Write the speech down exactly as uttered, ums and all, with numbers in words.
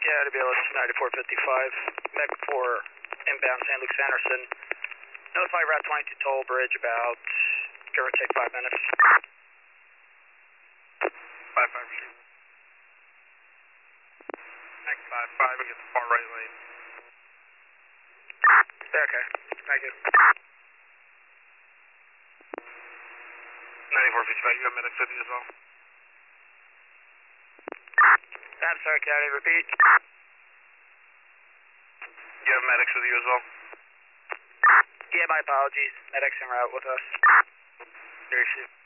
Yeah, to be L S ninety-four fifty-five, Mech for inbound Saint Luke Sanderson. Notify Route twenty-two toll bridge about, give or take five minutes. five five shoot. Mech five five, against the far right lane. Okay, thank you. ninety-four fifty-five, you have medics with you as well? I'm sorry, County, repeat. You have medics with you as well? Yeah, my apologies. Medics en route with us. Very soon.